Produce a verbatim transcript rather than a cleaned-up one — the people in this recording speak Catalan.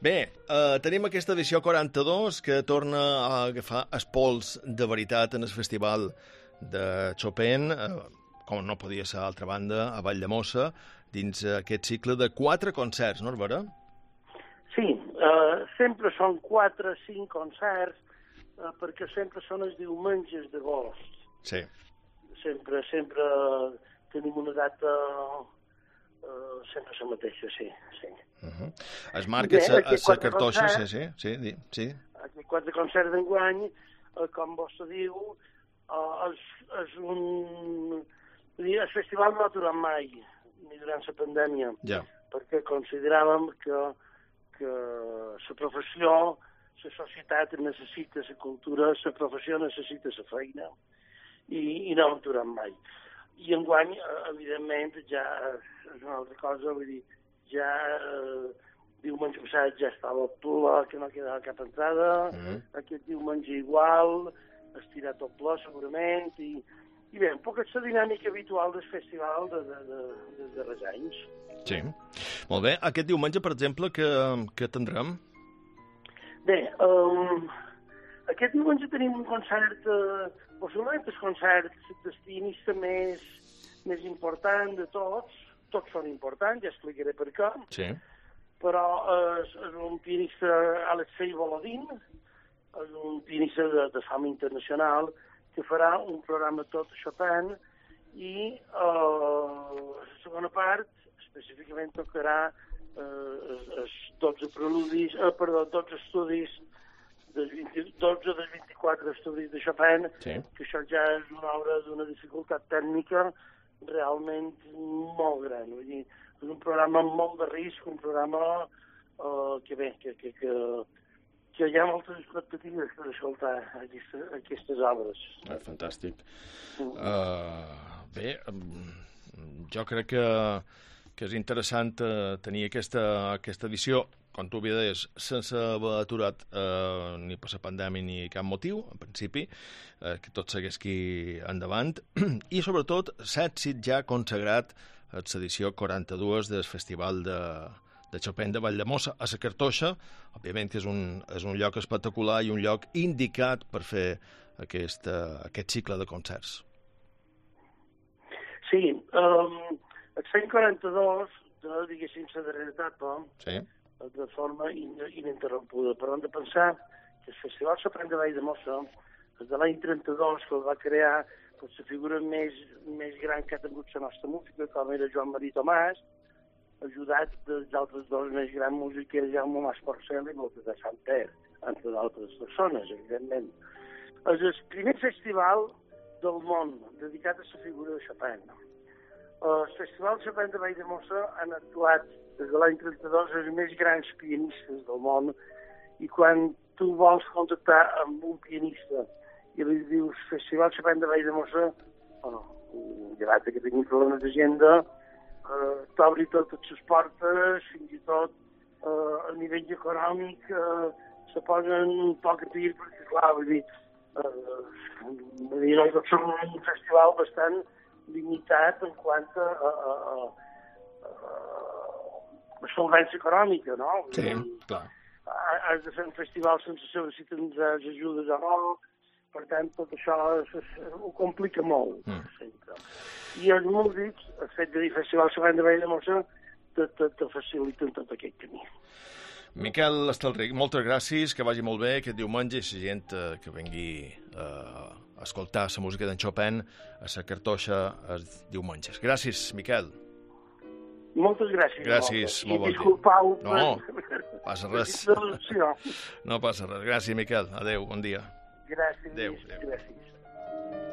Bé, eh, tenim aquesta edició quaranta-dos que torna a agafar els pols de veritat en el festival de Chopin, eh, com no podia ser a altra banda, a Valldemossa, dins aquest cicle de quatre concerts, no, Albert? Sí, eh, sempre són quatre, cinc concerts, eh, perquè sempre són els diumenges d'agost. Sí. Sempre, sempre tenim una data, eh, sempre la mateixa, sí, sí. Uh -huh. Es marca la cartoixa, sí, sí, sí, sí. Aquests quatre concerts d'enguany, eh, com vostè diu, eh, és, és un... El festival no ha durat mai, ni durant la pandèmia, ja. perquè consideràvem que, que la professió, la societat necessita la cultura, la professió necessita la feina, i, i no ha durat mai. I enguany, evidentment, ja és una altra cosa, vull dir, ja eh, diumenge passat ja estava ple, que no quedava cap entrada, mm. aquest diumenge igual, estirat tot ple segurament, i, i bé, un poc és la dinàmica habitual del festival de, de, de, dels darrers anys. Sí, molt bé. Aquest diumenge, per exemple, que, que tindrem? Bé, um, aquest diumenge tenim un concert, eh, possiblement el concert d'estilista més, més important de tots. Tots són importants, ja explicaré per què. Sí. Però és, és un pianista, Alexei Volodin, és un pianista de, de fama internacional, que farà un programa tot de Chopin, i uh, la segona part específicament tocarà uh, els dotze preludis, uh, perdó, dotze estudis, dels vint, dotze dels vint-i-quatre estudis de Chopin, sí. Que això ja és una obra d'una dificultat tècnica realment molt gran. Vull dir, és un programa amb molt de risc, un programa uh, que bé, que, que, que, que hi ha moltes expectatives per escoltar aquestes, aquestes obres. Ah, fantàstic. Mm. Uh, bé, jo crec que, que és interessant uh, tenir aquesta, aquesta edició, com tu havia deies, sense haver aturat eh, ni per la pandèmia ni cap motiu, en principi, eh, que tot segueix aquí endavant, i sobretot l'èxit ja consagrat a l'edició quaranta-dos del Festival de, de Chopin de Valldemossa a la Cartoixa, òbviament que és un, és un lloc espectacular i un lloc indicat per fer aquest, uh, aquest cicle de concerts. Sí, um, el cent quaranta-dos, de, diguéssim, la darrera etapa, sí, de forma ininterrompuda. Però hem de pensar que el Festival Chopin de Valldemossa, des de l'any trenta-dos, que el va crear doncs, la figura més, més gran que ha tingut la nostra música, com era Joan Maria Tomàs, ajudat dels altres dos més grans músics, que era Jaume Mas Porcel i Baltasar Samper, entre d'altres persones, evidentment. És el primer festival del món dedicat a la figura de Chopin. El Festival Chopin de Valldemossa han actuat des de l'any trenta-dos els més grans pianistes del món, i quan tu vols contactar amb un pianista i li dius Festival Chopin de Valldemossa, bueno, llevat que tinguin problemes d'agenda, eh, t'obri totes les portes, fins i tot eh, a nivell econòmic eh, se posen un poc a tir, perquè clar, vull dir, eh, vull dir, no, som un festival bastant limitat en quant a, a, a, a, a solvència econòmica, no? Sí, clar. Has de fer un festival sense saber si tens ajudes o no, per tant, tot això es, es, ho complica molt, mm. sempre. I els músics, el fet de dir Festival Chopin de Valldemossa, te, te, te faciliten tot aquest camí. Miquel Estelric, moltes gràcies, que vagi molt bé aquest diumenge i la gent eh, que vengui eh, a escoltar la música d'en Chopin a la Cartoixa els diumenges. Gràcies, Miquel. Moltes gràcies. Gràcies, molt bon dia. Disculpau. No, passa res. No passa res. Gràcies, Miquel. Adéu, bon dia. Gràcies. Adéu, adéu. Gràcies.